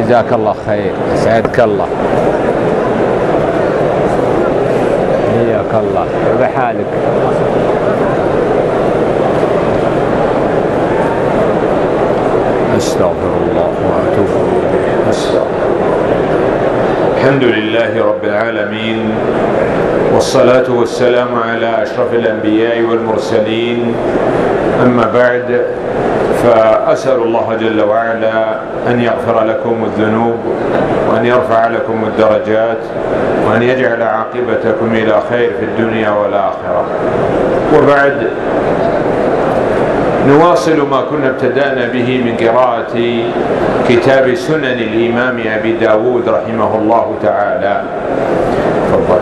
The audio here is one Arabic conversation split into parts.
جزاك الله خير، سعدك الله، حياك الله بحالك. استغفر الله واتوب اليه. الحمد لله رب العالمين، والصلاة والسلام على أشرف الأنبياء والمرسلين. أما بعد، فأسأل الله جل وعلا أن يغفر لكم الذنوب، وأن يرفع لكم الدرجات، وأن يجعل عاقبتكم إلى خير في الدنيا والآخرة. وبعد، نواصل ما كنا ابتدأنا به من قراءة كتاب سنن الإمام أبي داود رحمه الله تعالى. تفضل.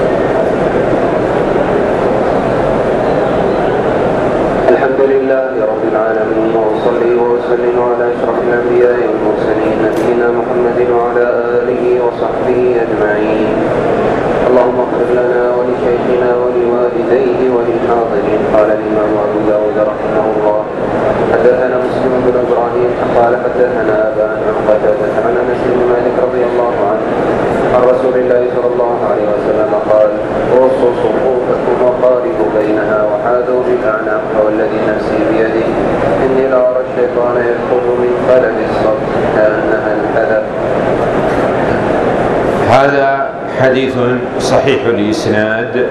الحمد لله رب العالمين، وصلي وسلم على أشرف الأنبياء والمرسلين نبينا محمد وعلى آله وصحبه أجمعين. اللهم اغفر لنا ولشيخنا ولوالديه وللحاضرين. قال الإمام أبو داود رحمه الله: حدثنا مسلم بن إبراهيم قال حدثنا أبان عن قتادة عن أنس بن مالك رضي الله عنه عن رسول الله صلى الله عليه وسلم قال: رصوا صفوفكم وقاربوا بينها وحاذوا بالأعناق، والذي نفسي بيده إني لأرى الشيطان يدخل من خلل الصف كأنها الحلب. هذا حديث صحيح الإسناد.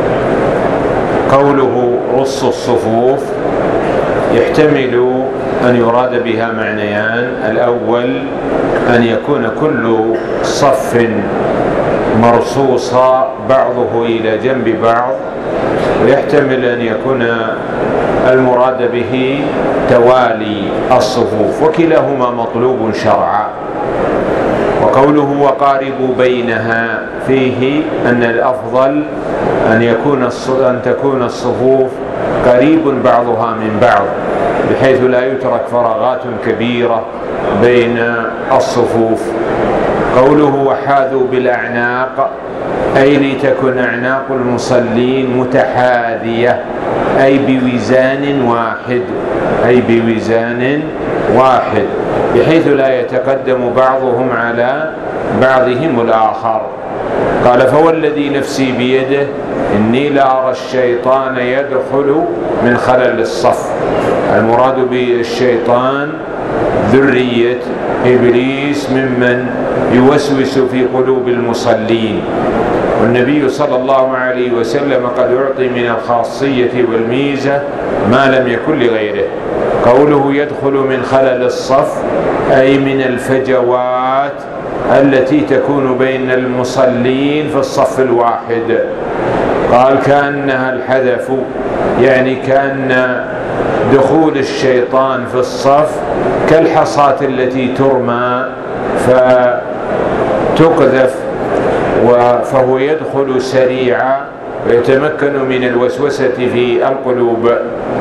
قوله رص الصفوف يحتمل أن يراد بها معنيان: الأول أن يكون كل صف مرصوصا بعضه إلى جنب بعض، ويحتمل أن يكون المراد به توالي الصفوف، وكلاهما مطلوب شرعا. وقوله وقاربوا بينها فيه أن الأفضل أن تكون الصفوف قريب بعضها من بعض، بحيث لا يترك فراغات كبيرة بين الصفوف. قوله وحاذوا بالأعناق أي لتكن أعناق المصلين متحاذية، أي بوزان واحد، بحيث لا يتقدم بعضهم على بعضهم الآخر. قال: فوالذي نفسي بيده إني لأرى الشيطان يدخل من خلل الصف. المراد بالشيطان ذرية إبليس ممن يوسوس في قلوب المصلين، والنبي صلى الله عليه وسلم قد أعطي من الخاصية والميزة ما لم يكن لغيره. قوله يدخل من خلل الصف أي من الفجوات التي تكون بين المصلين في الصف الواحد. قال: كأنها الحذف، يعني كأن دخول الشيطان في الصف كالحصاة التي ترمى فتقذف، فهو يدخل سريعا ويتمكن من الوسوسة في القلوب.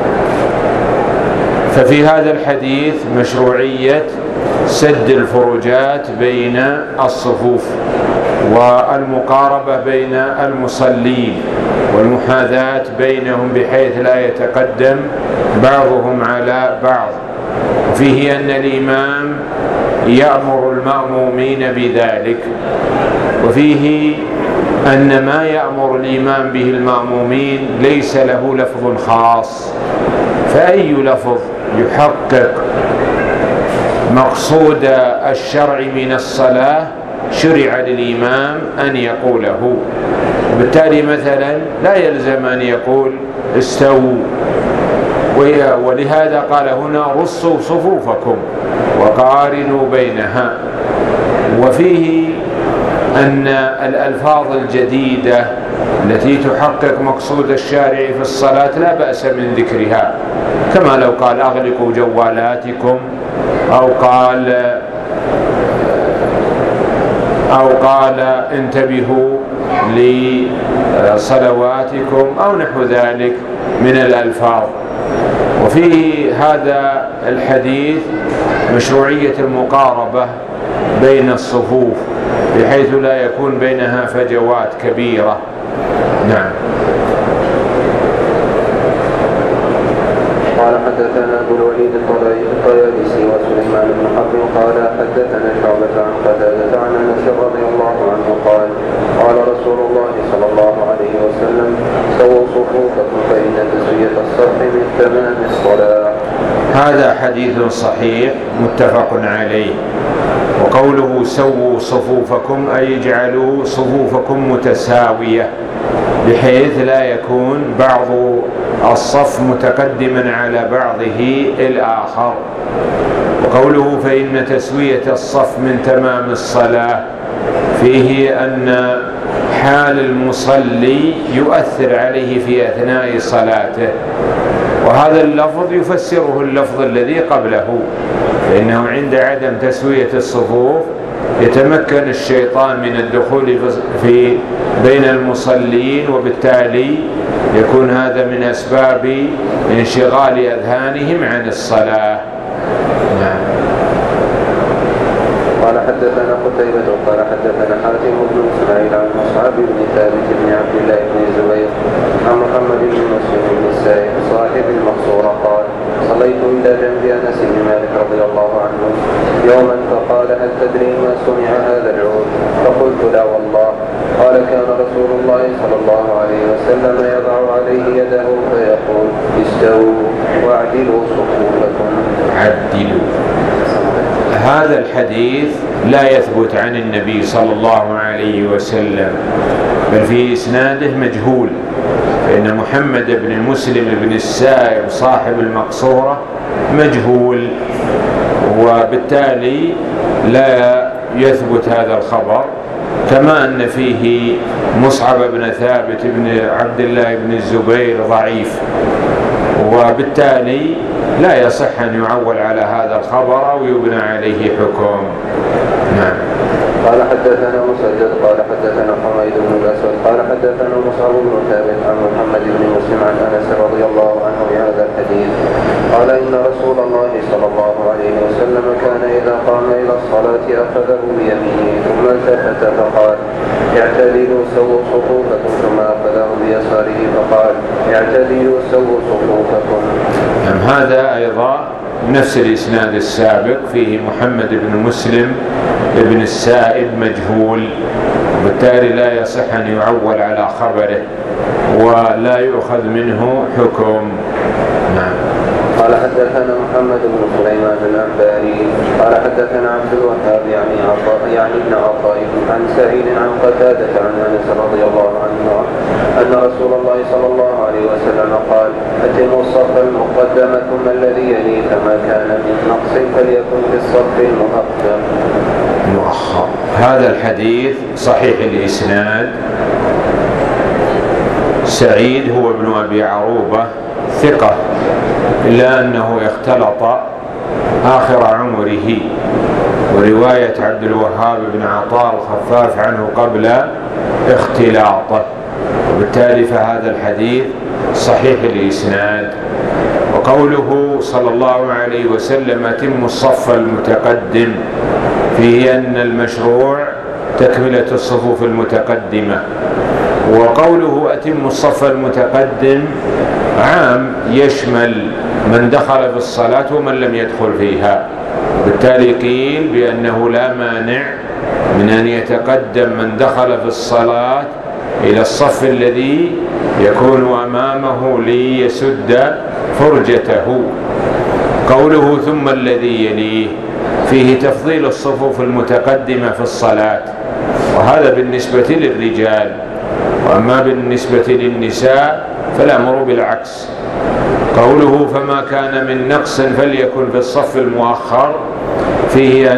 ففي هذا الحديث مشروعية سد الفروجات بين الصفوف، والمقاربة بين المصلين، والمحاذاة بينهم بحيث لا يتقدم بعضهم على بعض. فيه أن الإمام يأمر المأمومين بذلك، وفيه أن ما يأمر الإمام به المأمومين ليس له لفظ خاص، فأي لفظ يحقق مقصود الشرع من الصلاة شرع للإمام أن يقوله. وبالتالي مثلا لا يلزم أن يقول استووا، ولهذا قال هنا رصوا صفوفكم وقارنوا بينها. وفيه أن الألفاظ الجديدة التي تحقق مقصود الشارع في الصلاة لا بأس من ذكرها، كما لو قال أغلقوا جوالاتكم، أو قال انتبهوا لصلواتكم، أو نحو ذلك من الألفاظ. وفي هذا الحديث مشروعية المقاربة بين الصفوف بحيث لا يكون بينها فجوات كبيرة. نعم. قال حدثنا ابو الوليد الطيالسي وسليمان بن حرب قال حدثنا شعبة عن قتادة عن انس رضي الله عنه قال قال رسول الله صلى الله عليه وسلم سووا صفوفكم فإن تسوية الصف من تمام الصلاة. هذا حديث صحيح متفق عليه. وقوله سووا صفوفكم أي اجعلوا صفوفكم متساوية بحيث لا يكون بعض الصف متقدما على بعضه الآخر. وقوله فإن تسوية الصف من تمام الصلاة فيه أن حال المصلي يؤثر عليه في أثناء صلاته، وهذا اللفظ يفسره اللفظ الذي قبله، فإنه عند عدم تسوية الصفوف يتمكن الشيطان من الدخول في بين المصلين، وبالتالي يكون هذا من أسباب انشغال أذهانهم عن الصلاة. نعم. قال حدثنا قتيبة قال حدثنا حاتم بن اسماعيل عن مصعب بن ثابت بن عبد الله بن الزبير عن محمد بن مسلم بن السائب صاحب المقصورة قال صليت إلى جنب أنس بن مالك رضي الله عنه يوما فقال هل تدري ما سمع هذا العود؟ فقلت لا والله. قال كان رسول الله صلى الله عليه وسلم يضع عليه يده فيقول استووا واعدلوا صفوفكم. عدلوا. هذا الحديث لا يثبت عن النبي صلى الله عليه وسلم، بل في إسناده مجهول، فإن محمد بن مسلم بن السائب صاحب المقصورة مجهول، وبالتالي لا يثبت هذا الخبر. كما أن فيه مصعب بن ثابت بن عبد الله بن الزبير ضعيف، وبالتالي لا يصح أن يعول على هذا الخبر أو يبنى عليه حكم. نعم. قال حدثنا مسدد قال حدثنا حميد بن الأسود قال حدثنا مصعب بن ثابت عن محمد بن مسلم عن أنس رضي الله عنه بهذا الحديث قال إن رسول الله صلى الله عليه وسلم كان إذا قام إلى الصلاة أخذه بيمينه ثم التفت فقال اعتدلوا سووا صفوفكم، ثم أخذه بيساره فقال اعتدلوا سووا صفوفكم. هذا أيضا نفس الإسناد السابق، فيه محمد بن مسلم ابن السائب مجهول، وبالتالي لا يصح أن يعول على خبره ولا يؤخذ منه حكم. نعم. قال حدثنا محمد بن سليمان الأنباري قال حدثنا عبد الوهاب يعني ابن عطاء عن سعيد عن قتادة عن أنس رضي الله عنه أن رسول الله صلى الله عليه وسلم قال أتموا الصف المقدم ثم الذي يليه، فما كان من نقص فليكن في الصف المؤخر. هذا الحديث صحيح الإسناد. سعيد هو ابن أبي عروبة ثقة، إلا أنه اختلط آخر عمره، ورواية عبد الوهاب بن عطاء الخفاف عنه قبل اختلاطه، وبالتالي فهذا الحديث صحيح الإسناد. وقوله صلى الله عليه وسلم أتم الصف المتقدم فيه أن المشروع تكملة الصفوف المتقدمة، وقوله أتم الصف المتقدم عام يشمل من دخل في الصلاة ومن لم يدخل فيها، بالتالي قيل بأنه لا مانع من أن يتقدم من دخل في الصلاة إلى الصف الذي يكون أمامه ليسد فرجته. قوله ثم الذي يليه فيه تفضيل الصفوف المتقدمة في الصلاة، وهذا بالنسبة للرجال، وأما بالنسبة للنساء فالأمر بالعكس. قوله فما كان من نقص فليكن في الصف المؤخر فيه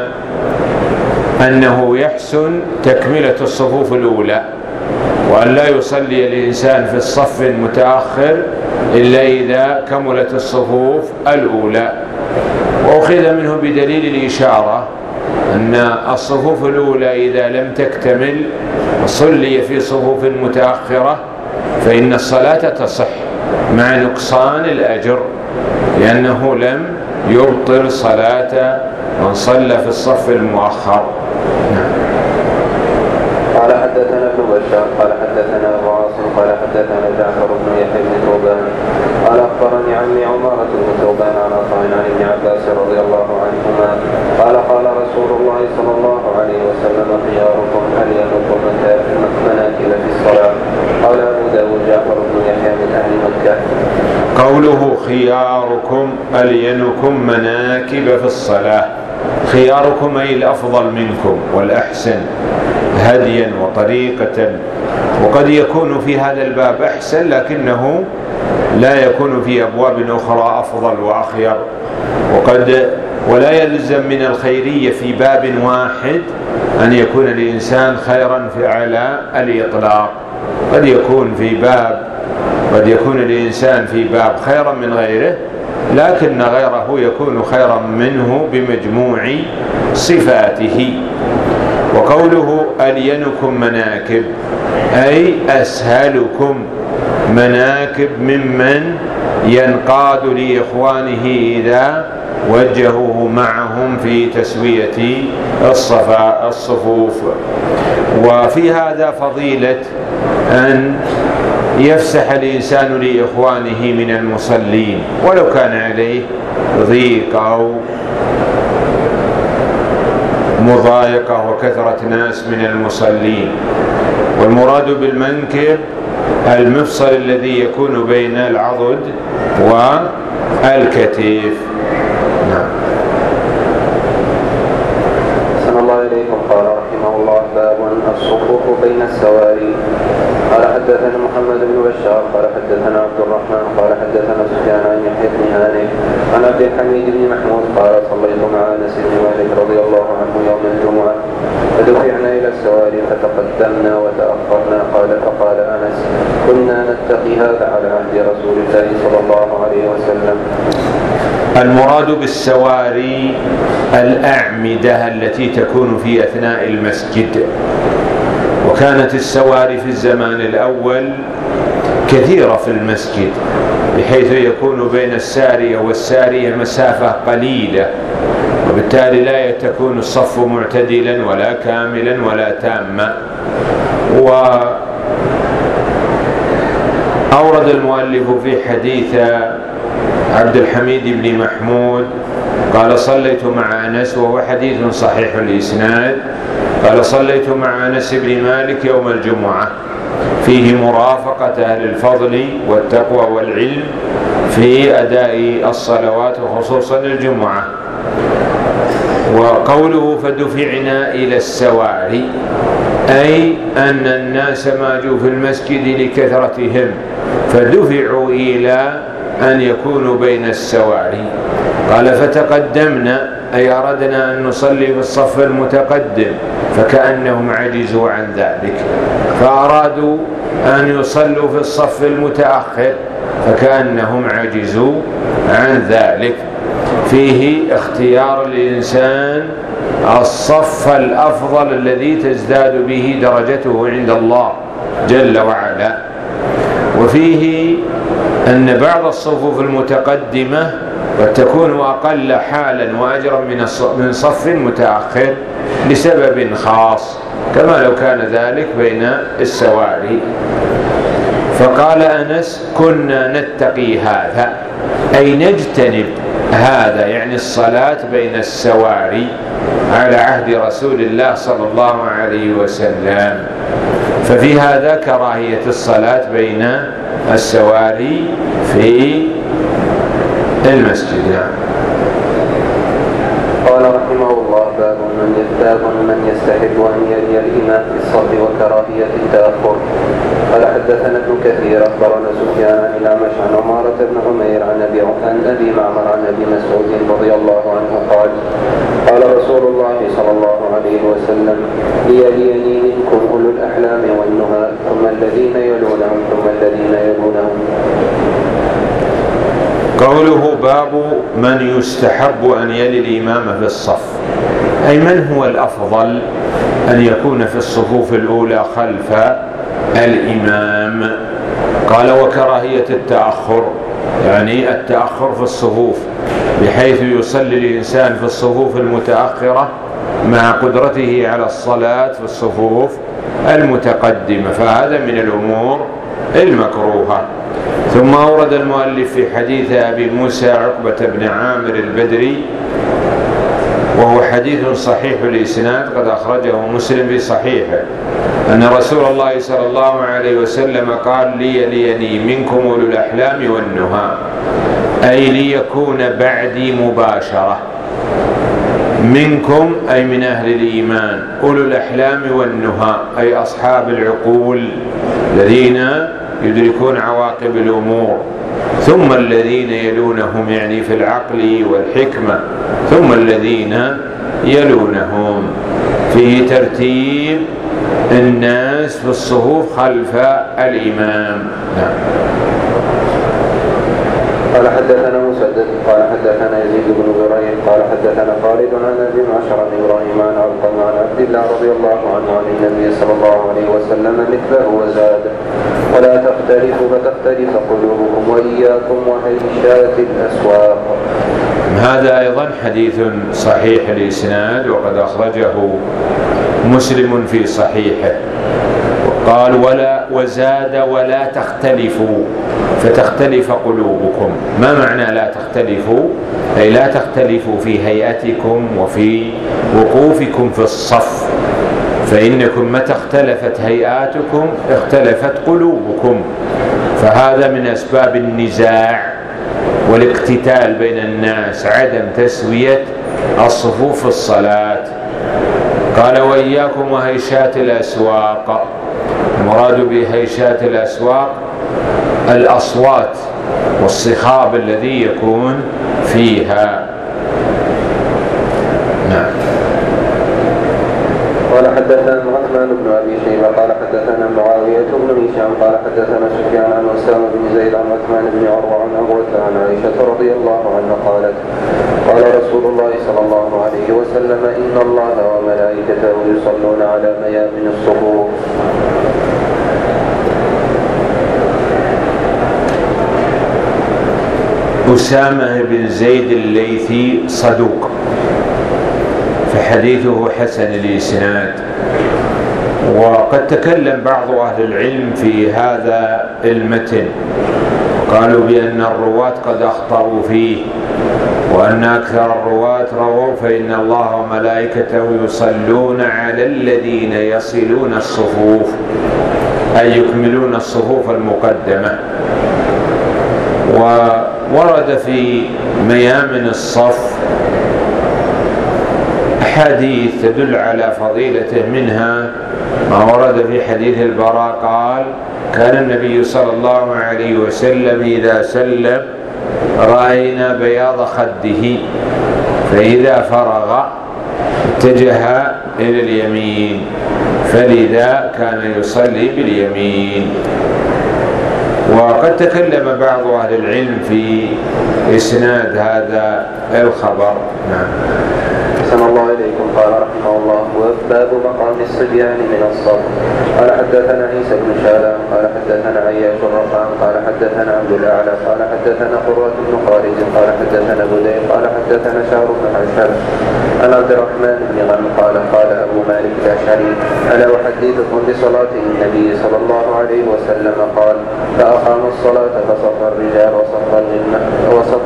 أنه يحسن تكملة الصفوف الأولى، وأن لا يصلي الإنسان في الصف المتأخر إلا إذا كملت الصفوف الأولى. وأخذ منه بدليل الإشارة أن الصفوف الأولى إذا لم تكتمل وصلي في صفوف متأخرة فإن الصلاة تصح مع نقصان الأجر، لأنه لم يبطل صلاة من صلى في الصف المؤخر. قال حدثنا ابن بشار قال حدثنا ابو عاصم قال حدثنا جعفر بن يحيى بن ثوبان قال اخبرني عمي عمارة بن ثوبان عن عطاء عن ابن عباس رضي الله عنهما قال قال رسول الله صلى الله عليه وسلم خياركم الينكم مناكب في الصلاة. قال ابو داود جعفر بن يحيى من اهل مكة. قوله خياركم ألينكم مناكب في الصلاة، خياركم أي الأفضل منكم والأحسن هديا وطريقة، وقد يكون في هذا الباب أحسن لكنه لا يكون في أبواب أخرى أفضل وأخير، ولا يلزم من الخيرية في باب واحد أن يكون الإنسان خيرا على الإطلاق. قد يكون الإنسان في باب خيرا من غيره، لكن غيره يكون خيرا منه بمجموع صفاته. وقوله ألينكم مناكب أي أسهلكم مناكب ممن ينقاد لإخوانه إذا وجهوه معهم في تسوية الصفوف. وفي هذا فضيلة أن يفسح الإنسان لإخوانه من المصلين ولو كان عليه ضيق أو مضايقة وكثرة ناس من المصلين. والمراد بالمنكب المفصل الذي يكون بين العضد والكتف. نعم. أحسن الله إليكم. قال رحمه الله باب الصفوف بين السواري. قال حدثنا محمد بن بشار قال حدثنا عبد الرحمن قال حدثنا سفيان عن يحيى بن هانئ عن عبد الحميد بن محمود قال صليت مع انس بن مالك رضي الله عنه يوم الجمعه فدفعنا الى السواري فتقدمنا وتاخرنا. فقال انس كنا نتقي هذا على عهد رسول الله صلى الله عليه وسلم. المراد بالسواري الأعمدة التي تكون في أثناء المسجد. وكانت السواري في الزمان الأول كثيرة في المسجد بحيث يكون بين السارية والسارية مسافة قليلة، وبالتالي لا تكون الصف معتدلا ولا كاملا ولا تاما. وأورد المؤلف في حديث عبد الحميد بن محمود قال صليت مع أنس، وهو حديث صحيح الإسناد، قال صليت مع أنس بن مالك يوم الجمعة، فيه مرافقة أهل الفضل والتقوى والعلم في أداء الصلوات وخصوصا الجمعة. وقوله فدفعنا إلى السواري أي أن الناس ماجوا في المسجد لكثرتهم فدفعوا إلى أن يكونوا بين السواري. قال فتقدمنا أي أردنا أن نصلي في الصف المتقدم فكأنهم عجزوا عن ذلك، فأرادوا أن يصلوا في الصف المتأخر فكأنهم عجزوا عن ذلك. فيه اختيار الإنسان الصف الأفضل الذي تزداد به درجته عند الله جل وعلا. وفيه أن بعض الصفوف المتقدمة قد تكون أقل حالا وأجرا من صف متأخر لسبب خاص، كما لو كان ذلك بين السواري. فقال أنس كنا نتقي هذا أي نجتنب هذا، يعني الصلاة بين السواري على عهد رسول الله صلى الله عليه وسلم. ففي هذا كراهية الصلاة بين السواري في المسجد. قال رحمه الله باب من يستحب أن يلي الإمام في الصف وكراهية التأخر. قال حدثنا ابن كثير أخبرنا سفيان عن الأعمش عن عمارة بن عمير عن أبي معمر عن أبي مسعود رضي الله عنه قال قال رسول الله صلى الله عليه وسلم ليليني منكم أولو الأحلام والنهى ثم الذين يلونهم ثم الذين يلونهم. قوله باب من يستحب أن يلي الإمام في الصف، أي من هو الأفضل أن يكون في الصفوف الأولى خلف الإمام. قال وكراهية التأخر، يعني التأخر في الصفوف بحيث يصلي الإنسان في الصفوف المتأخرة مع قدرته على الصلاة في الصفوف المتقدمة، فهذا من الأمور المكروهة. ثم أورد المؤلف في حديث أبي موسى عقبة بن عامر البدري، وهو حديث صحيح الإسناد قد أخرجه مسلم في صحيحه، أن رسول الله صلى الله عليه وسلم قال: ليليني منكم أولو الأحلام والنهى، أي ليكون بعدي مباشرة. منكم أي من أهل الإيمان، أولو الأحلام والنهى أي أصحاب العقول الذين يدركون عواقب الأمور، ثم الذين يلونهم يعني في العقل والحكمة، ثم الذين يلونهم، فيه ترتيب الناس في الصفوف خلف الإمام. نعم. قال حدثنا مسدد قال حدثنا يزيد بن زريع قال حدثنا خالد عن ابي معشر عن ابراهيم عن علقمة عن عبد الله رضي الله عنه عن النبي صلى الله عليه وسلم مثله وزاد: ولا تختلفوا فتختلف قلوبكم واياكم وهيشات الاسواق. هذا أيضا حديث صحيح الإسناد وقد أخرجه مسلم في صحيحه. قال: وزاد: ولا تختلفوا فتختلف قلوبكم. ما معنى لا تختلفوا؟ أي لا تختلفوا في هيئتكم وفي وقوفكم في الصف، فإنكم متى اختلفت هيئاتكم اختلفت قلوبكم، فهذا من أسباب النزاع والاقتتال بين الناس، عدم تسوية الصفوف في الصلاة. قال: وإياكم وهيشات الأسواق. المراد بهيشات الأسواق الأصوات والصخاب الذي يكون فيها. نعم. قال حدثنا عثمان بن ابي شيبه قال حدثنا معاويه بن هشام قال حدثنا سفيان عن اسامه بن زيد عن عثمان بن عروه عن عروه عن عائشه رضي الله عنها قالت: قال رسول الله صلى الله عليه وسلم: ان الله وملائكته يصلون على ميامن الصفوف. أسامة بن زيد الليثي صدوق، فحديثه حسن الإسناد، وقد تكلم بعض أهل العلم في هذا المتن، قالوا بأن الرواة قد أخطأوا فيه، وأن أكثر الرواة رووا: فإن الله وملائكته يصلون على الذين يصلون الصفوف، أي يكملون الصفوف المقدمة. وورد في ميامن الصف أحاديث تدل على فضيلته، منها ما ورد في حديث البراء قال: كان النبي صلى الله عليه وسلم إذا سلم رأينا بياض خده، فإذا فرغ اتجه إلى اليمين، فلذا كان يصلي باليمين. وقد تكلم بعض أهل العلم في إسناد هذا الخبر. نعم. أحسن الله إليكم. قال رحمه الله: باب مقام الصبيان من الصف. قال حدثنا عيسى بن شالام قال حدثنا عياش الرقام قال حدثنا عبد الأعلى قال حدثنا قرة بن خالد قال حدثنا بديل قال حدثنا شهر بن حشام عن عبد الرحمن بن غنم قال: قال أبو مالك الأشعري: ألا أحدثكم بصلاة النبي صلى الله عليه وسلم؟ قال: فأقام الصلاة فصف الرجال وصف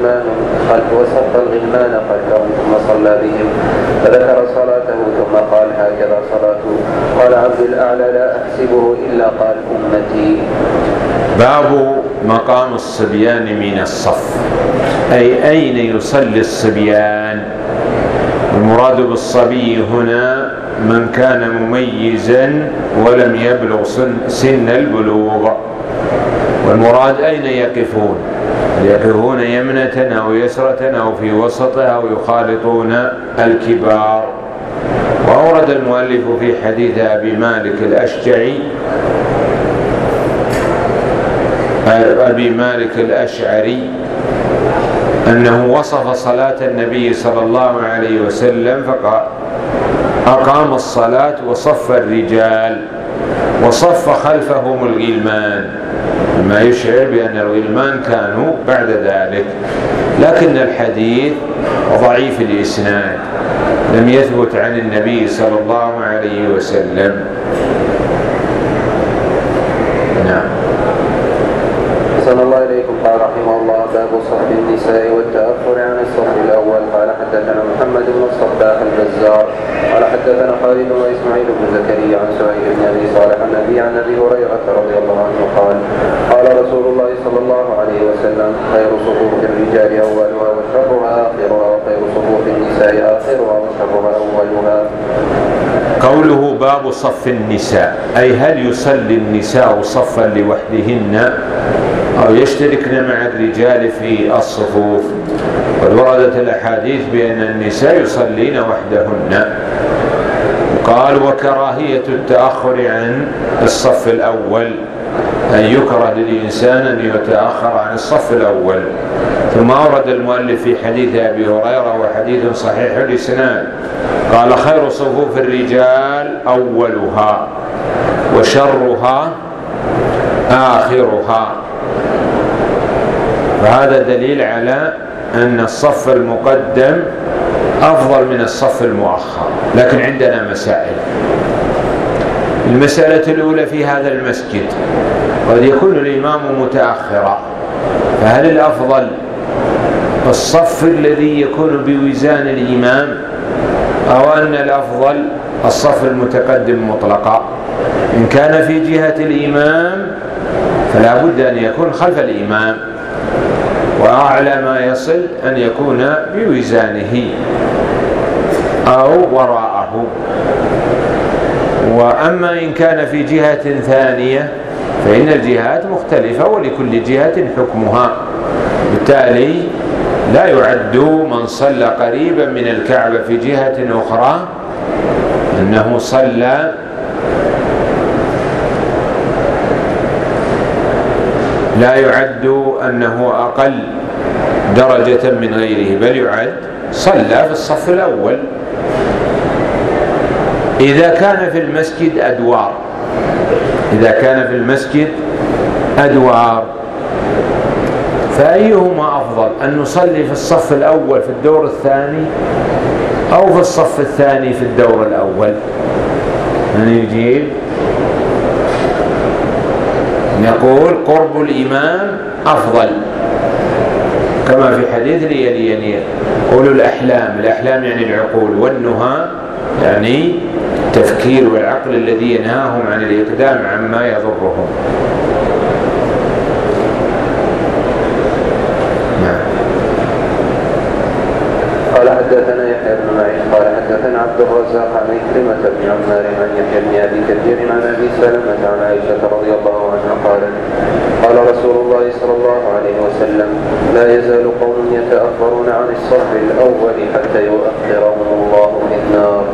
الغلمان خلفهم ثم صلى بهم، فذكر صلاته ثم قال: هكذا صلاته. قال عبد الأعلى: لا أحسبه إلا قال أمتي. باب مقام الصبيان من الصف، أي أين يصلي الصبيان. المراد بالصبي هنا من كان مميزا ولم يبلغ سن البلوغ، والمراد أين يقفون، يقفون يمنة أو يسرة أو في وسطها أو يخالطون الكبار. وأورد المؤلف في حديث أبي مالك الأشعري أنه وصف صلاة النبي صلى الله عليه وسلم فقال: أقام الصلاة وصف الرجال وصف خلفهم الغلمان، ما يشعر بأن الغلمان كانوا بعد ذلك، لكن الحديث ضعيف الإسناد، لم يثبت عن النبي صلى الله عليه وسلم. نعم. أحسن الله إليكم. قال رحمه الله: باب صحب النساء والتأخر عن الصف الأول. قال حدثنا محمد بن الصباح البزار قال حدثنا خالد وإسماعيل بن زكريا عن سعيد بن أبي صالح عن أبي هريرة رضي الله عنه قال: قال رسول الله صلى الله عليه وسلم: خير صفوف الرجال أولها وشرها آخرها، وخير صفوف النساء آخرها وشرها أولها. قوله باب صف النساء، أي هل يصلي النساء صفا لوحدهن أو يشتركن مع الرجال في الصفوف؟ قد وردت الأحاديث بأن النساء يصلين وحدهن. قال: وكراهية التأخر عن الصف الأول، أن يكره للإنسان أن يتأخر عن الصف الأول. ثم أورد المؤلف في حديث أبي هريرة وحديث صحيح الإسناد قال: خير صفوف الرجال أولها وشرها آخرها. فهذا دليل على أن الصف المقدم أفضل من الصف المؤخر. لكن عندنا مسائل. المسألة الأولى: في هذا المسجد قد يكون الإمام متأخرا، فهل الأفضل الصف الذي يكون بوزان الإمام، أو أن الأفضل الصف المتقدم مطلقا؟ إن كان في جهة الإمام فلا بد أن يكون خلف الإمام، وأعلى ما يصل أن يكون بوزانه أو وراءه. وأما إن كان في جهة ثانية فإن الجهات مختلفة ولكل جهة حكمها، بالتالي لا يعد من صلى قريبا من الكعبة في جهة أخرى أنه صلى لا يعد أنه أقل درجة من غيره، بل يعد صلى في الصف الأول. إذا كان في المسجد أدوار، إذا كان في المسجد أدوار فأيهما أفضل؟ أن نصلي في الصف الأول في الدور الثاني أو في الصف الثاني في الدور الأول؟ من يجيب؟ نقول قرب الإمام أفضل، كما في حديث ليلي قولوا الأحلام. الأحلام يعني العقول، والنهى يعني التفكير والعقل الذي ينهاهم عن الإقدام عما يضرهم. قال حدثنا يحيى بن معين قال حدثنا عبد الرزاق عن عكرمة بن عمار عن يحيى بن أبي كثير عن أبي سلمة عن عائشة رضي الله عنها قالت: قال رسول الله صلى الله عليه وسلم: لا يزال قوم يتأخرون عن الصف الأول حتى يؤخرهم الله في النار.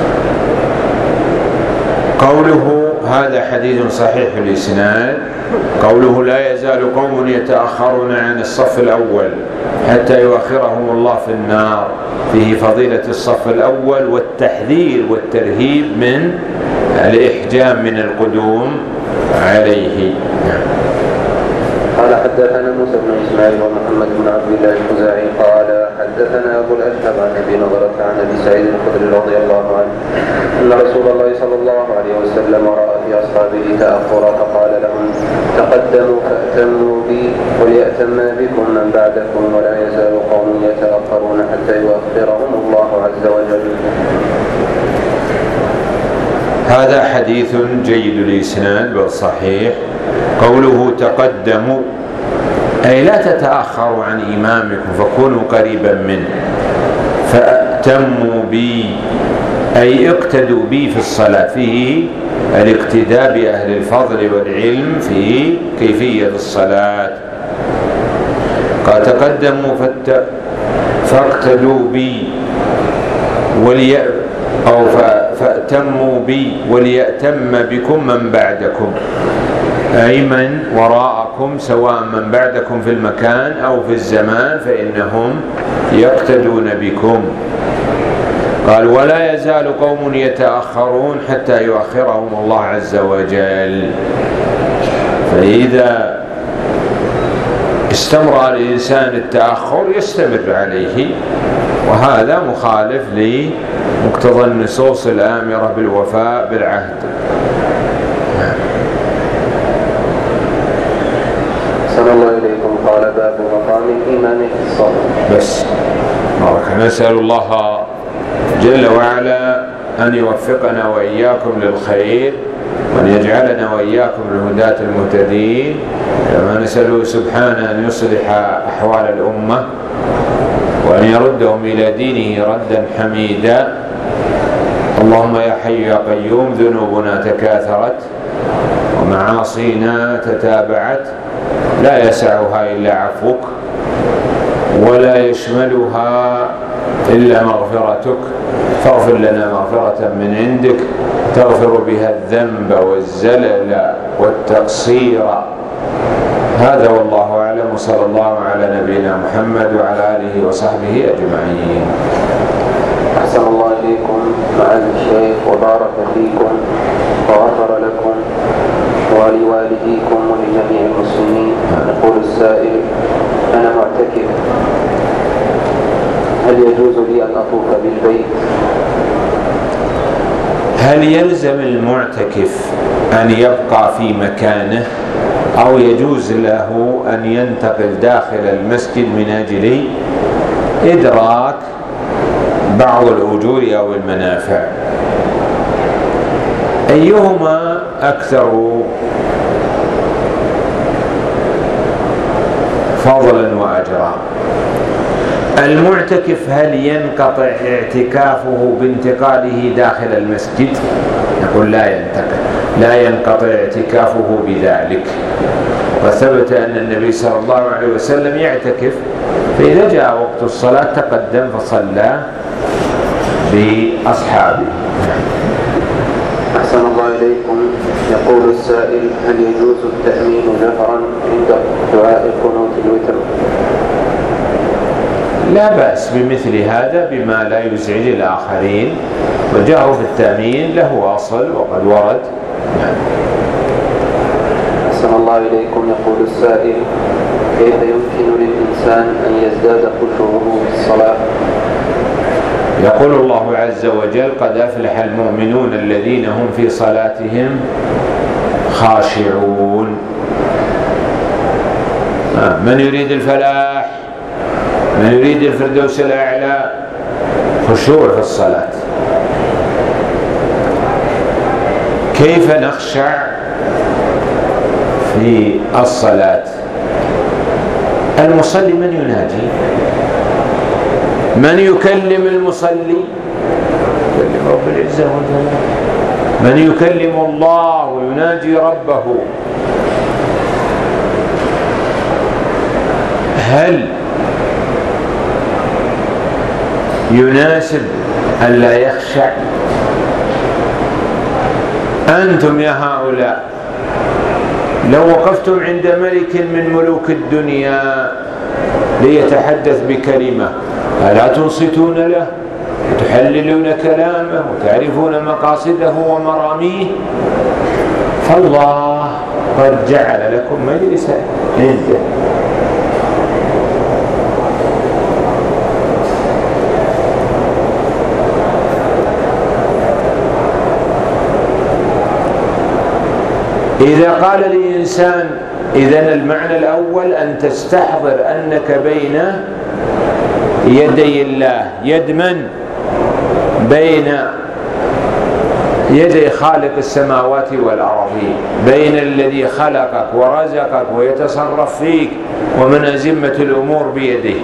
قوله هذا حديث صحيح الإسناد. قوله لا يزال قوم يتأخرون عن الصف الأول حتى يؤخرهم الله في النار، فيه فضيلة الصف الأول والتحذير والترهيب من الإحجام من القدوم عليه. قال حدثنا موسى بن إسماعيل ومحمد بن عبد الله الخزاعي قال حدثنا أبو الأشهب عن أبي نضرة عن أبي سعيد الخدري رضي الله عنه أن رسول الله صلى الله عليه وسلم رأى في أصحابه تأخرا فقال لهم: تقدموا فأتموا بي وليأتم بكم من بعدكم، ولا يزال قوم يتأخرون حتى يؤخرهم الله عز وجل. هذا حديث جيد الإسناد والصحيح. قوله تقدموا أي لا تتأخروا عن إمامكم فكونوا قريبا منه. فأتموا بي أي اقتدوا بي في الصلاة، فيه الاقتداء بأهل الفضل والعلم في كيفية الصلاة. قال تقدموا فاقتدوا بي فأتموا بي وليأتم بكم من بعدكم، أي من وراءكم سواء من بعدكم في المكان أو في الزمان فإنهم يقتدون بكم. قال ولا يزال قوم يتأخرون حتى يؤخرهم الله عز وجل. فإذا استمر الإنسان التأخر يستمر عليه، وهذا مخالف لمقتضى النصوص الآمرة بالوفاء بالعهد. أحسن الله إليكم. قال باب مقام الإيمان في الصلاة. بس بارك. نسأل الله جل وعلا أن يوفقنا وإياكم للخير، وأن يجعلنا وإياكم الهداة المهتدين. كما نسأله سبحانه أن يصلح أحوال الأمة، وأن يردهم إلى دينه ردا حميدا. اللهم يا حي يا قيوم، ذنوبنا تكاثرت ومعاصينا تتابعت، لا يسعها إلا عفوك، ولا يشملها إلا مغفرتك، فاغفر لنا مغفرة من عندك تغفر بها الذنب والزلل والتقصير. هذا والله أعلم، وصلى الله على نبينا محمد وعلى آله وصحبه أجمعين. أحسن الله إليكم معالي الشيخ، وبارك فيكم وغفر لكم ولوالديكم ولجميع المسلمين. يقول السائل: أنا معتكف، هل يجوز لي أن أطوف بالبيت؟ هل يلزم المعتكف أن يبقى في مكانه، أو يجوز له أن ينتقل داخل المسجد من أجل إدراك بعض الأجور أو المنافع؟ أيهما أكثر فضلا وأجرا؟ المعتكف هل ينقطع اعتكافه بانتقاله داخل المسجد؟ نقول لا ينقطع اعتكافه بذلك، وثبت أن النبي صلى الله عليه وسلم يعتكف، فإذا جاء وقت الصلاة تقدم فصلى بأصحابه. أحسن الله إليكم. يقول السائل: هل يجوز التأمين جهرا عند دعاء قنوت الوتر؟ لا بأس بمثل هذا بما لا يزعج الآخرين، والجهر في التأمين له أصل وقد ورد. أحسن الله إليكم. يقول السائل: كيف يمكن للإنسان أن يزداد خشوعه في الصلاة؟ يقول الله عز وجل: قد أفلح المؤمنون الذين هم في صلاتهم خاشعون. من يريد الفلاح، من يريد الفردوس الأعلى، خشوع في الصلاة. كيف نخشع في الصلاة؟ المصلي من يناجي؟ من يكلم المصلي؟ يكلم رب العزة والجلال. من يكلم الله ويناجي ربه؟ هل يناسب أن لا يخشع؟ أنتم يا هؤلاء لو وقفتم عند ملك من ملوك الدنيا ليتحدث بكلمة ألا تنصتون له وتحللون كلامه وتعرفون مقاصده ومراميه؟ فالله قد جعل لكم مجلسا عنده. إذا قال الإنسان إذن المعنى الأول أن تستحضر أنك بين يدي الله. يد من؟ بين يدي خالق السماوات والأرضين، بين الذي خلقك ورزقك ويتصرف فيك ومن أزمة الأمور بيده.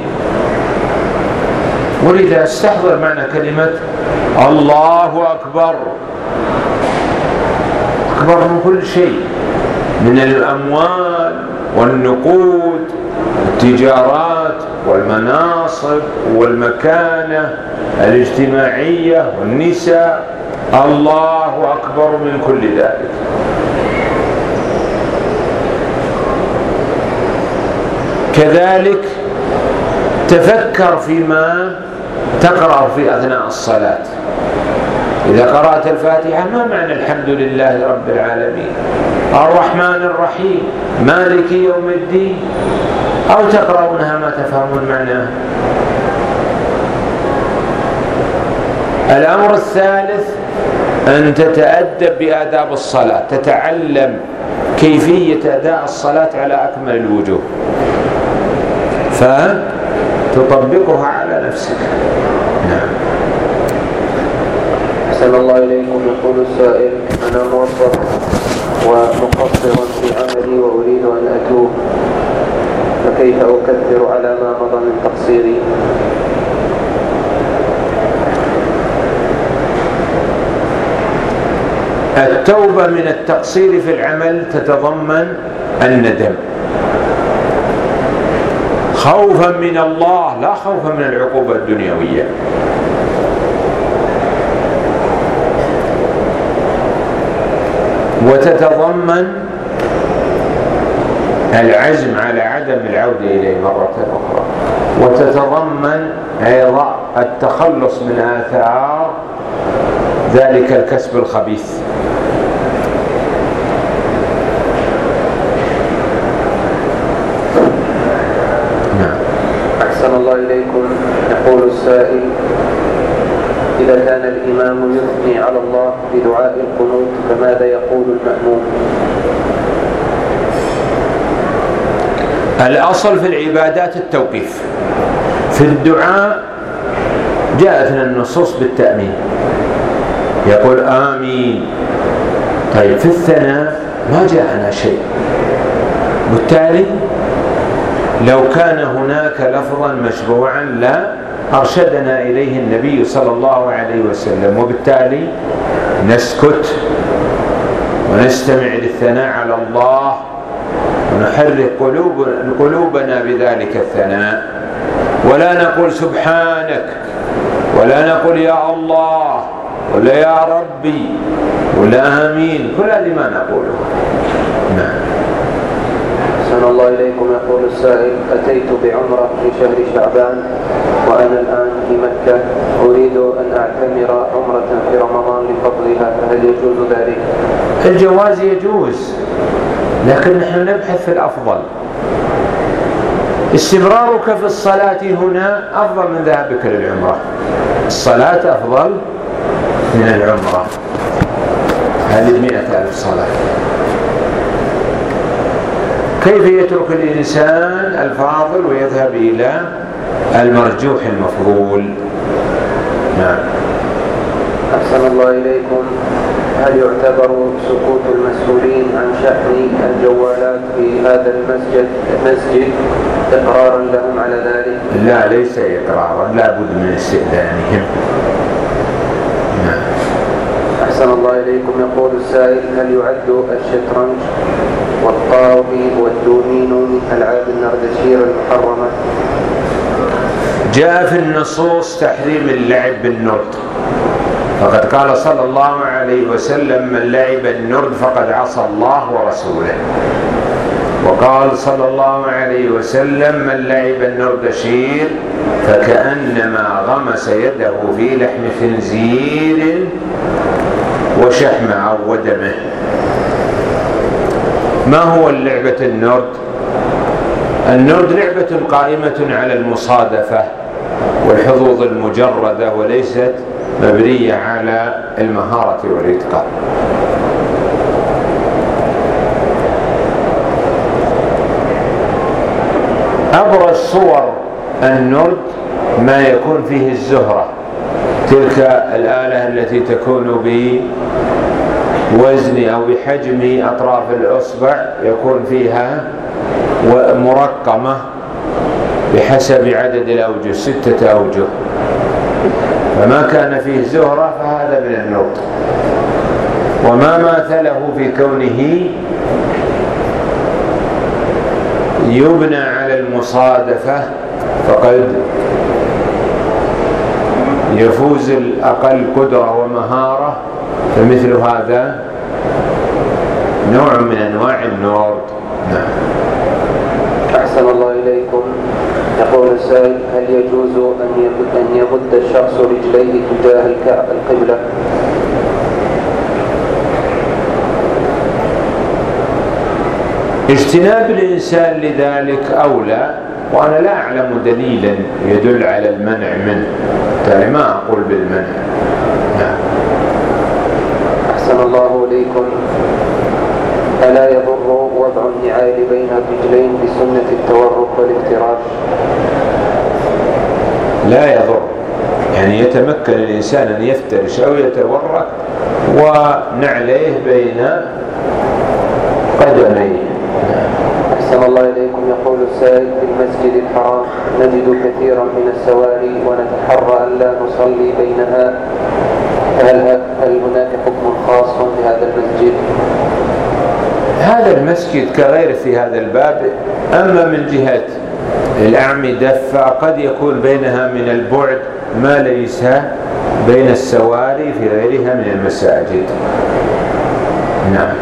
ولذا استحضر معنى كلمة الله أكبر، أكبر من كل شيء، من الأموال والنقود والتجارات والمناصب والمكانة الاجتماعية والنساء. الله أكبر من كل ذلك. كذلك تفكر فيما تقرأ في أثناء الصلاة. إذا قرأت الفاتحة ما معنى الحمد لله رب العالمين الرحمن الرحيم مالك يوم الدين؟ أو تقرؤونها ما تفهمون معناها. الأمر الثالث أن تتأدب بآداب الصلاة، تتعلم كيفية أداء الصلاة على أكمل الوجوه فتطبقها على نفسك. نعم. أحسن الله إليكم. يقول السائل: أنا موظف ومقصر في عملي وأريد أن أتوب، فكيف أكثر على ما مضى من تقصيري؟ التوبة من التقصير في العمل تتضمن الندم خوفا من الله، لا خوفا من العقوبة الدنيوية. وتتضمن العزم على عدم العودة إليه مرة أخرى، وتتضمن أيضا التخلص من آثار ذلك الكسب الخبيث. نعم. أحسن الله إليكم. يقول السائل: إذا كان الإمام يثني على الله بدعاء القنوت فماذا يقول المأموم؟ الأصل في العبادات التوقيف. في الدعاء جاءتنا النصوص بالتأمين، يقول آمين. طيب في الثناء ما جاءنا شيء، بالتالي لو كان هناك لفظا مشروعا لا أرشدنا إليه النبي صلى الله عليه وسلم، وبالتالي نسكت ونستمع للثناء على الله ونحرك قلوبنا بذلك الثناء، ولا نقول سبحانك، ولا نقول يا الله، ولا يا ربي، ولا آمين، كل هذه ما نقوله. نعم. أحسن الله إليكم. يقول السائل: أتيت بعمرة في شهر شعبان وأنا الآن في مكة، أريد أن أعتمر عمرة في رمضان لفضلها، فهل يجوز ذلك؟ الجواز يجوز، لكن نحن نبحث في الأفضل. استمرارك في الصلاة هنا أفضل من ذهابك للعمرة. الصلاة أفضل من العمرة، هذه 100,000 صلاة. كيف يترك الإنسان الفاضل ويذهب إلى المرجوح المفضول؟ نعم. أحسن الله إليكم. هل يعتبر سكوت المسؤولين عن شحن الجوالات في هذا المسجد إقرارا لهم على ذلك؟ لا، ليس إقرارا، لا بد من استئذانهم. نعم. أحسن الله إليكم. يقول السائل: هل يعد الشطرنج والطاوي والدومينو من ألعاب النردشير المحرمة؟ جاء في النصوص تحريم اللعب بالنرد، فقد قال صلى الله عليه وسلم: من لعب النرد فقد عصى الله ورسوله. وقال صلى الله عليه وسلم: من لعب النردشير فكأنما غمس يده في لحم خنزير وشحمه أو ودمه. ما هو اللعبة النرد؟ النرد لعبة قائمة على المصادفة والحظوظ المجردة، وليست مبنية على المهارة والإتقان. أبرز صور النرد ما يكون فيه الزهرة، تلك الآلة التي تكون بوزن أو بحجم أطراف الأصبع، يكون فيها مرقمة بحسب عدد الأوجه، 6 أوجه، فما كان فيه زهرة فهذا من النرد. وما ماثله في كونه يبنى على المصادفة فقد يفوز الأقل قدرة ومهارة، فمثل هذا نوع من أنواع النرد. نعم. أحسن الله إليكم. يقول السائل: هل يجوز أن يمد الشخص رجليه تجاه القبلة؟ اجتناب الإنسان لذلك أولى، وأنا لا أعلم دليلا يدل على المنع منه، يعني ما أقول بالمنع. نعم. أحسن الله إليكم. ألا يضر وضع النعال بين الرجلين بسنة التورك والافتراش؟ لا يضر، يعني يتمكن الإنسان أن يفترش أو يتورك ونعليه بين قدميه. أحسن الله إليكم. يقول السائل: في المسجد الحرام نجد كثيرا من السواري ونتحرى أن لا نصلي بينها، هل هناك حكم خاص بهذا المسجد؟ هذا المسجد كغيره في هذا الباب. أما من جهة الأعمدة فقد يكون بينها من البعد ما ليس بين السواري في غيرها من المساجد. نعم.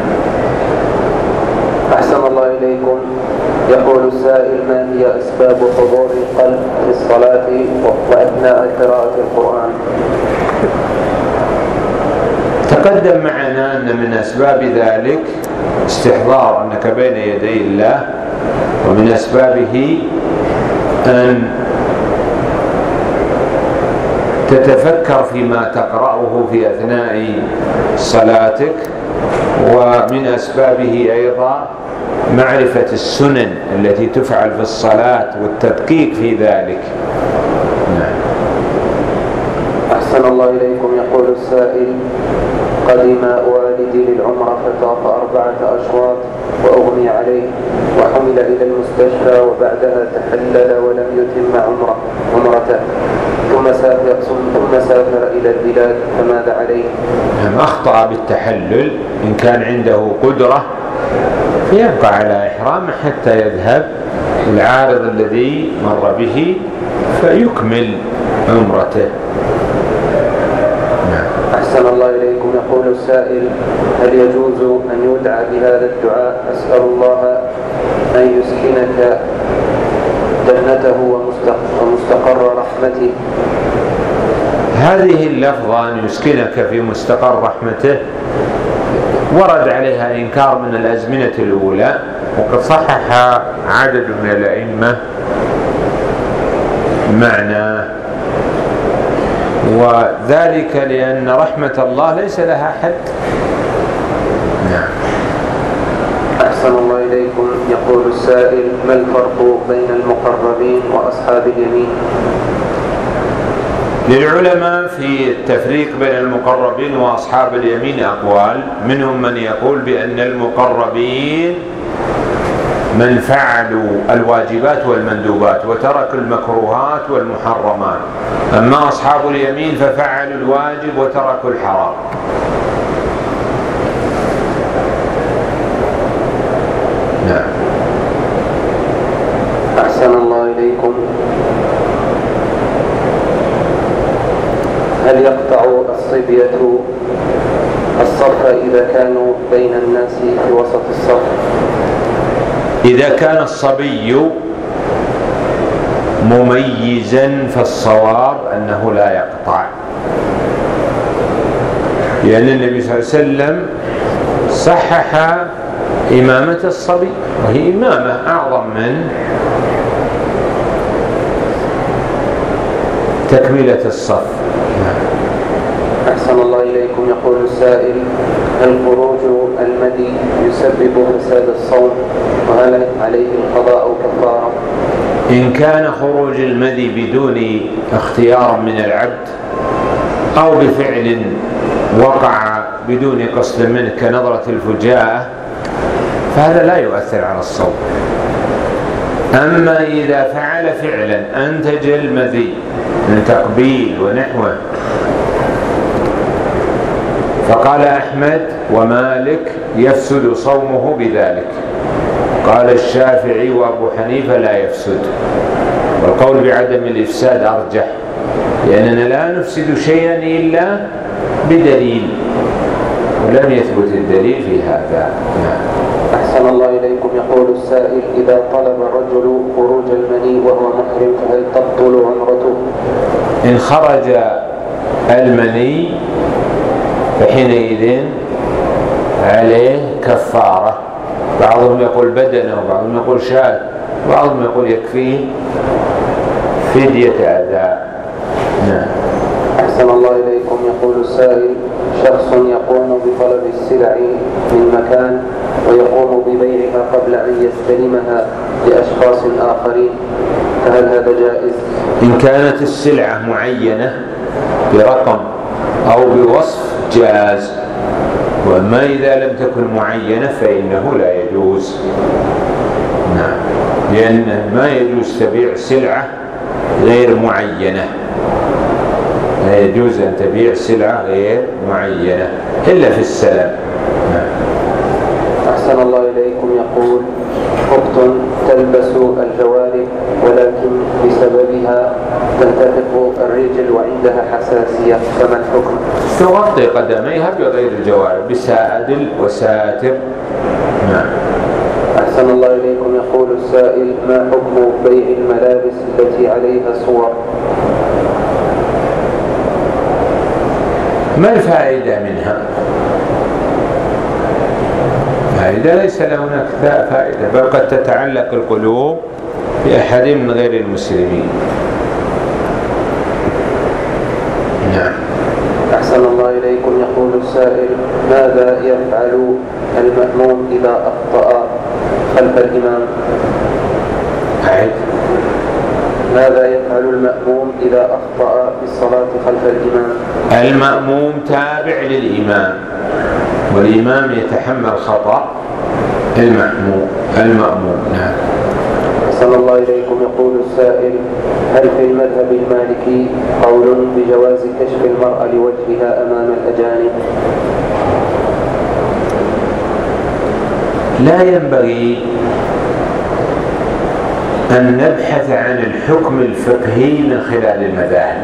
أحسن الله إليكم. يقول السائل: ما هي أسباب حضور القلب في الصلاة وأثناء قراءة القرآن؟ تقدم معنا أن من أسباب ذلك استحضار أنك بين يدي الله، ومن أسبابه أن تتفكر فيما تقرأه في أثناء صلاتك، ومن أسبابه أيضا معرفة السنن التي تفعل في الصلاة والتدقيق في ذلك. نعم. أحسن الله إليكم. يقول السائل: قدم والدي للعمرة فطاف 4 أشواط وأغمي عليه وحمل إلى المستشفى، وبعدها تحلل ولم يتم عمرته، ثم سافر إلى البلاد، فماذا عليه؟ أخطأ بالتحلل. إن كان عنده قدرة فيبقى على إحرامه حتى يذهب العارض الذي مر به فيكمل عمرته. أحسن الله إليكم. يقول السائل: هل يجوز أن يدعى بهذا الدعاء: أسأل الله أن يسكنك جنته ومستقر رحمته؟ هذه اللفظة أن يسكنك في مستقر رحمته ورد عليها إنكار من الأزمنة الأولى، وقد صحح عدد من الأئمة معناه، وذلك لأن رحمة الله ليس لها حد. نعم. أحسن الله إليكم. يقول السائل: ما الفرق بين المقربين وأصحاب اليمين؟ للعلماء في التفريق بين المقربين وأصحاب اليمين أقوال، منهم من يقول بأن المقربين من فعلوا الواجبات والمندوبات وتركوا المكروهات والمحرمات، أما أصحاب اليمين ففعلوا الواجب وتركوا الحرام. نعم. أحسن الله إليكم. هل يقطع الصبية الصف إذا كانوا بين الناس في وسط الصف؟ إذا كان الصبي مميزا فالصواب أنه لا يقطع، لأن النبي صلى الله عليه وسلم صحح إمامة الصبي، وهي إمامة أعظم من تكملة الصف. أحسن الله إليكم. يقول السائل: هل خروج المدي يسبب فساد الصوم، وهل عليه القضاء أو كفارة؟ إن كان خروج المدي بدون اختيار من العبد أو بفعل وقع بدون قصد منه كنظرة الفجاءة فهذا لا يؤثر على الصوم. أما إذا فعل فعلا أنتج المذي من تقبيل ونحوه، فقال أحمد ومالك يفسد صومه بذلك، قال الشافعي وأبو حنيفة لا يفسد، والقول بعدم الإفساد أرجح، لأننا لا نفسد شيئا إلا بدليل، ولم يثبت الدليل في هذا. أحسن الله إليكم. يقول السائل: إذا طلب الرجل خروج المني وهو محرم فهل تبطل عمرته؟ إن خرج المني فحينئذ عليه كفارة، بعضهم يقول بدنه وبعضهم يقول شاة، وبعضهم يقول يكفيه فدية أداء. نعم. أحسن الله إليكم. يقول السائل: شخص يقوم بطلب السلع من مكان ويقوم ببيعها قبل أن يستلمها لأشخاص آخرين، فهل هذا جائز؟ إن كانت السلعة معينة برقم أو بوصف جاز، وأما إذا لم تكن معينة فإنه لا يجوز. نعم، لأن ما يجوز تبيع سلعة غير معينة، لا يجوز أن تبيع سلعة غير معينة إلا في السلام. نعم. أحسن الله إليكم. يقول: أخت تلبس الجوارب ولكن بسببها تنتفخ الرجل وعندها حساسية، فما الحكم؟ تغطي قدميها بغير الجوارب بسادل وساتر. نعم. أحسن الله إليكم. يقول السائل: ما حكم بيع الملابس التي عليها صور؟ ما الفائدة منها؟ فائدة ليس له هناك فائدة، بل قد تتعلق القلوب بأحد من غير المسلمين. نعم. أحسن الله إليكم. يقول السائل: ماذا يفعل المأموم إذا أخطأ خلف الإمام؟ ماذا يفعل المأموم إذا أخطأ في الصلاة خلف الإمام؟ المأموم تابع للإمام، والإمام يتحمل خطأ المأموم. نعم. أحسن الله إليكم. يقول السائل: هل في المذهب المالكي قول بجواز كشف المرأة لوجهها أمام الأجانب؟ لا ينبغي أن نبحث عن الحكم الفقهي من خلال المذاهب،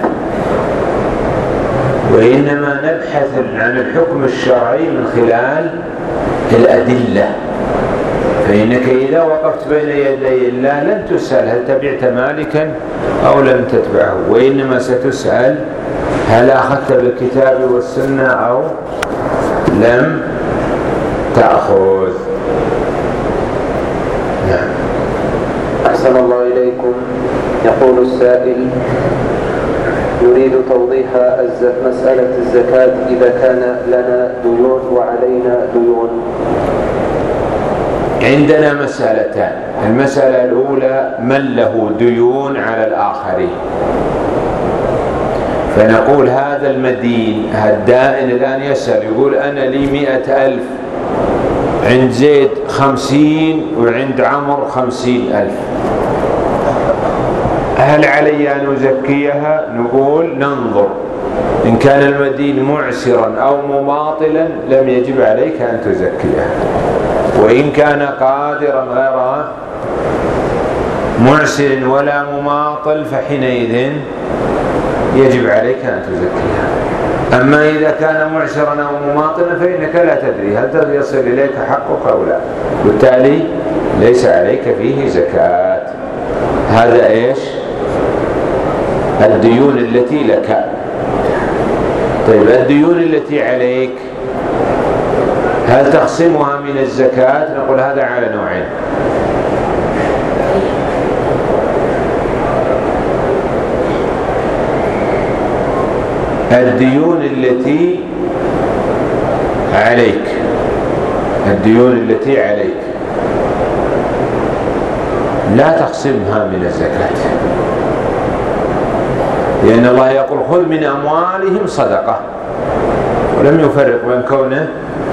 وإنما نبحث عن الحكم الشرعي من خلال الأدلة. فإنك إذا وقفت بين يدي الله لن تسأل هل تبعت مالكا أو لم تتبعه، وإنما ستسأل هل أخذت بالكتاب والسنة أو لم تأخذ. نعم. أحسن الله إليكم. يقول السائل: يريد توضيح مسألة الزكاة إذا كان لنا ديون وعلينا ديون. عندنا مسألتان. المسألة الأولى: من له ديون على الآخرين، فنقول هذا المدين الدائن الآن يسأل يقول أنا لي 100,000 عند زيد 50 وعند عمر 50,000، هل علي أن أزكيها؟ نقول ننظر، إن كان المدين معسرا أو مماطلا لم يجب عليك أن تزكيها، وإن كان قادرا غير معسر ولا مماطل فحينئذ يجب عليك أن تزكيها. أما إذا كان معسرا أو مماطلا فإنك لا تدري هل يصل إليك حقك أو لا، بالتالي ليس عليك فيه زكاة. هذا إيش؟ الديون التي لك. طيب الديون التي عليك هل تقسمها من الزكاة؟ نقول هذا على نوعين: الديون التي عليك لا تقسمها من الزكاة، لأن الله يقول خذ من أموالهم صدقة، ولم يفرق بين كونه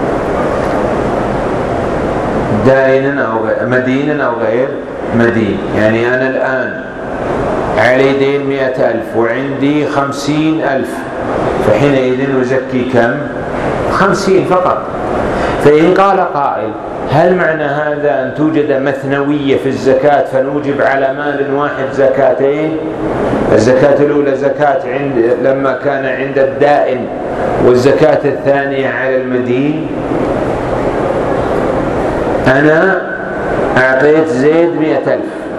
دائنا أو مدينا أو غير مدين. يعني أنا الآن علي دين 100,000 وعندي 50,000، فحينئذ نزكي كم؟ 50 فقط. فإن قال قائل هل معنى هذا أن توجد مثنوية في الزكاة فنوجب على مال واحد زكاتين؟ الزكاة الأولى زكاة لما كان عند الدائن، والزكاة الثانية على المدين. أنا أعطيت زيد 100,000،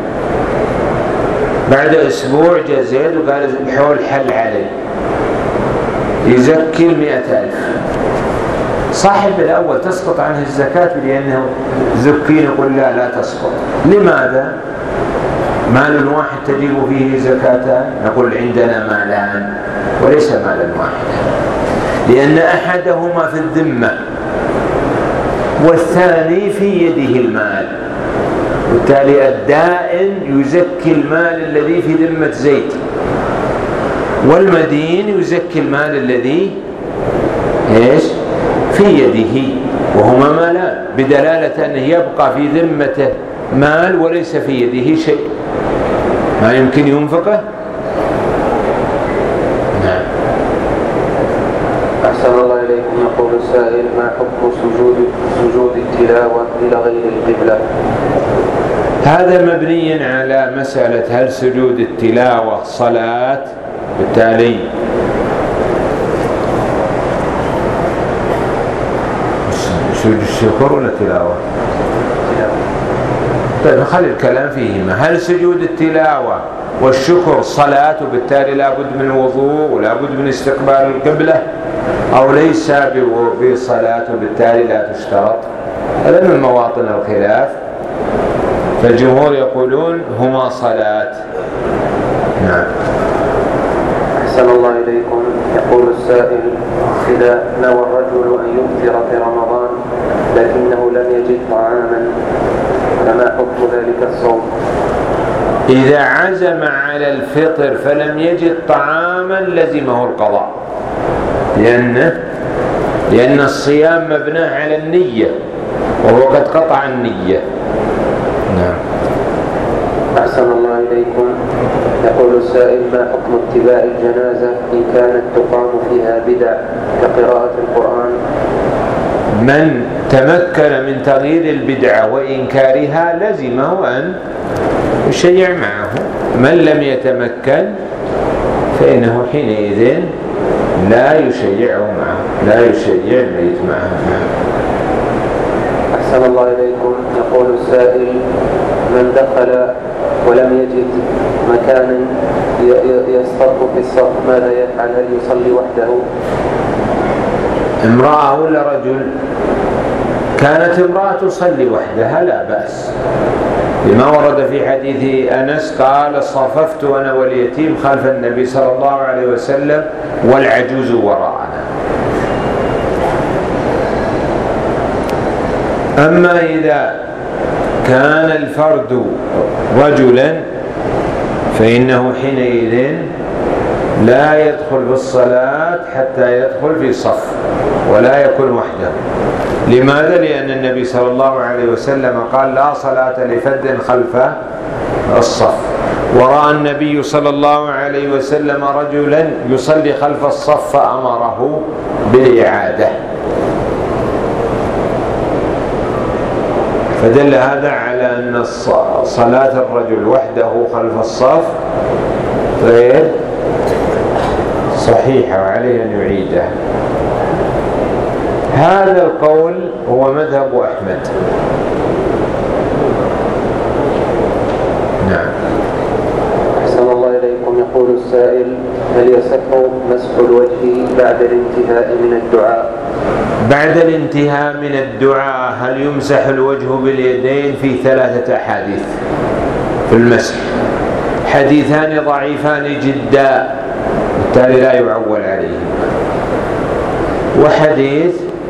بعد أسبوع جاء زيد وقال الحول حل عليه، يزكي 100,000. صاحب الأول تسقط عنه الزكاة لأنه زكي، نقول لا تسقط. لماذا؟ مال واحد تجب فيه زكاتان، نقول عندنا مالان وليس مالا واحدا، لأن أحدهما في الذمة والثاني في يده المال، بالتالي الدائن يزكي المال الذي في ذمة زيد، والمدين يزكي المال الذي في يده، وهما مالان، بدلالة أنه يبقى في ذمته مال وليس في يده شيء، ما يمكن ينفقه. نعم. أحسن الله إليكم. يقول السائل: ما حكم سجود التلاوة إلى غير القبلة؟ هذا مبني على مسألة هل سجود التلاوة صلاة، بالتالي سجود الشكر ولا تلاوة؟ طيب خلي الكلام فيهما. هل سجود التلاوة والشكر صلاة وبالتالي لا بد من وضوء ولا بد من استقبال القبلة، أو ليس بصلاة وبالتالي لا تشترط؟ هذا من مواطن الخلاف، فالجمهور يقولون هما صلاة. نعم. أحسن الله إليكم. يقول السائل: إذا نوى الرجل أن يفطر في رمضان لكنه لم يجد طعاما، فما حكم ذلك الصوم؟ إذا عزم على الفطر فلم يجد طعاما لزمه القضاء، لأن الصيام مبنى على النية وهو قد قطع النية. نعم. أحسن الله إليكم. يقول السائل: ما حكم اتباع الجنازة إن كانت تقام فيها بدع كقراءة القرآن؟ من تمكن من تغيير البدعة وإنكارها لزمه أن يشيع معه، من لم يتمكن فإنه حينئذ لا يشيع معه، لا يشيع الميت معه. أحسن الله إليكم. يقول السائل: من دخل ولم يجد مكانا يصطف في الصف ماذا يفعل؟ هل يصلي وحده؟ امرأة ولا رجل؟ كانت امرأة تصلي وحدها لا بأس، لما ورد في حديث أنس قال: صففت أنا واليتيم خلف النبي صلى الله عليه وسلم والعجوز وراءنا. أما إذا كان الفرد رجلا فإنه حينئذ لا يدخل في الصلاة حتى يدخل في صف ولا يكون وحده. لماذا؟ لأن النبي صلى الله عليه وسلم قال: لا صلاة لفرد خلف الصف، ورأى النبي صلى الله عليه وسلم رجلا يصلي خلف الصف فأمره بالإعادة، فدل هذا على أن صلاة الرجل وحده خلف الصف غير صحيحة وعليه أن يعيده. هذا القول هو مذهب أحمد. نعم. أحسن الله إليكم. يقول السائل: هل يصح مسح الوجه بعد الانتهاء من الدعاء؟ بعد الانتهاء من الدعاء هل يمسح الوجه باليدين؟ في 3 أحاديث في المسح، حديثان ضعيفان جدا بالتالي لا يعول عليه، وحديث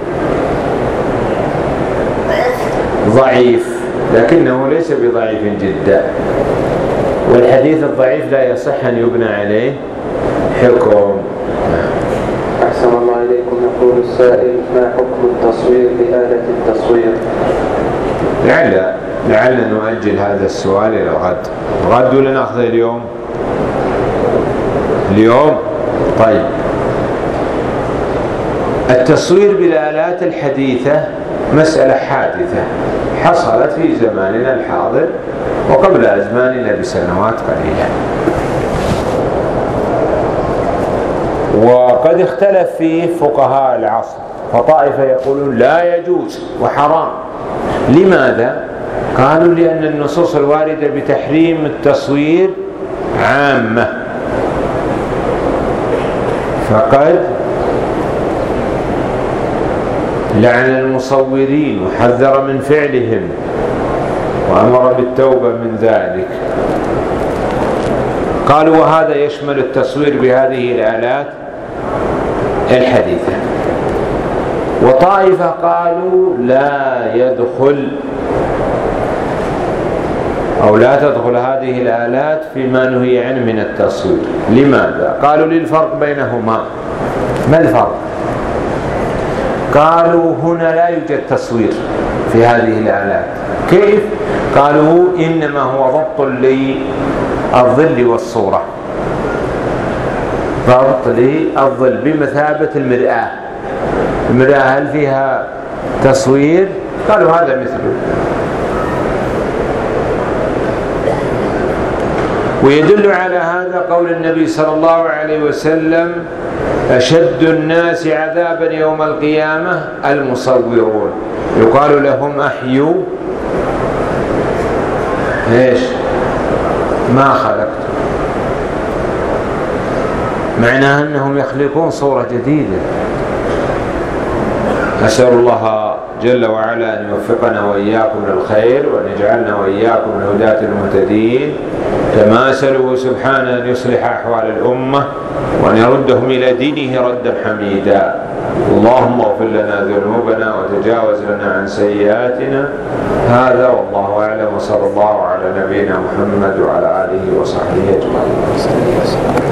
ضعيف لكنه ليس بضعيف جدا، والحديث الضعيف لا يصح أن يبنى عليه حكم. أحسن الله إليكم. يقول السائل: ما حكم التصوير بآلة التصوير؟ لعل نؤجل هذا السؤال إلى الغد ولا نأخذه اليوم؟ طيب. التصوير بالآلات الحديثة مسألة حادثة حصلت في زماننا الحاضر وقبل أزماننا بسنوات قليلة، وقد اختلف فيه فقهاء العصر، فطائفة يقولون لا يجوز وحرام. لماذا؟ قالوا لأن النصوص الواردة بتحريم التصوير عامة، فقد لعن المصورين وحذر من فعلهم وأمر بالتوبة من ذلك. قالوا وهذا يشمل التصوير بهذه الآلات الحديثة. وطائفة قالوا لا يدخل أو لا تدخل هذه الآلات فيما نهي عنه من التصوير. لماذا؟ قالوا للفرق بينهما. ما الفرق؟ قالوا هنا لا يوجد تصوير في هذه الآلات. كيف؟ قالوا إنما هو ضبط للظل والصورة، ضبط للظل بمثابة المرآة. المرآة هل فيها تصوير؟ قالوا هذا مثله. ويدل على هذا قول النبي صلى الله عليه وسلم: أشد الناس عذابا يوم القيامة المصورون، يقال لهم أحيوا إيش؟ ما خلقتم. معناها أنهم يخلقون صورة جديدة. أسأل الله جل وعلا أن يوفقنا وإياكم للخير وأن يجعلنا وإياكم من هداة المهتدين. كما أسأله سبحانه أن يصلح أحوال الأمة وأن يردهم إلى دينه ردا حميدا. اللهم اغفر لنا ذنوبنا وتجاوز لنا عن سيئاتنا. هذا والله أعلم، وصلى الله على نبينا محمد وعلى آله وصحبه أجمعين.